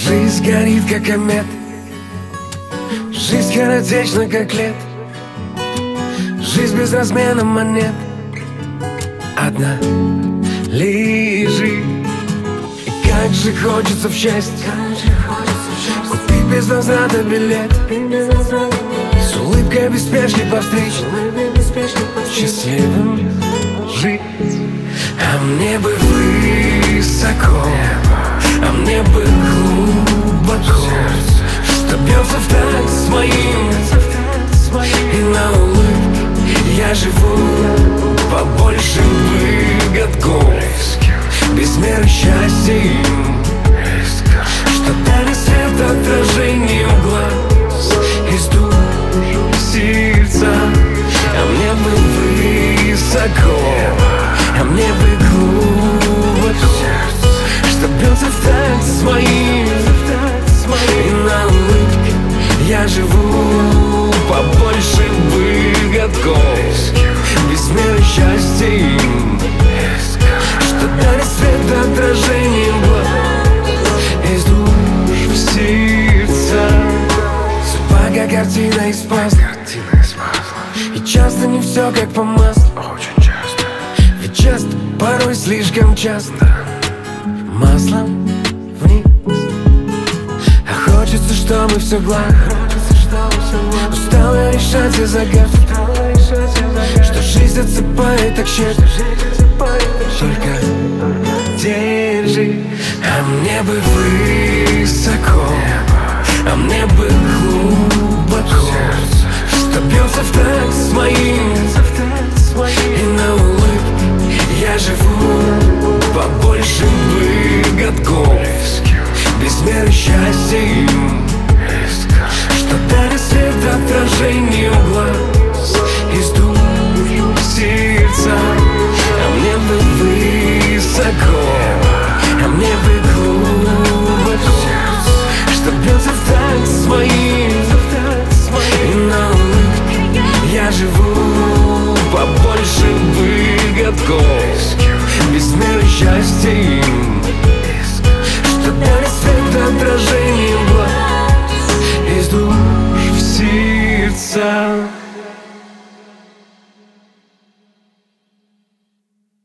Жизнь горит, как комет, жизнь скоротечна, как лет. Жизнь без размена монет одна лежит. И как же хочется в счастье купить без возврата билет, с улыбкой без спешки по встрече счастливым жить. А мне бы высоко, а мне бы глубоко, что бьется в такт с моим. И на улыбке я живу побольше выгодков, без меры счастья им, что дарит свет отражением глаз из душ сердца. А мне бы высоко, а мне бы глубоко, что бьется в такт с моим. И на улыбке я живу побольше выгодков, без меры счастья им, что дарит свет отражением глаз из душ в сердца. Судьба как картина из пазла, и часто не все как по маслу. Очень часто, ведь часто, порой слишком часто маслом вниз. А хочется, чтобы все гладко. Устал я решать все загадки, что жизнь отсыпает так щедро. Только держи. А мне бы высоко, а мне бы глубоко, что бьется в такт с моим. И на улыбке я живу побольше выгодков, без меры счастья им, что дарит свет отражение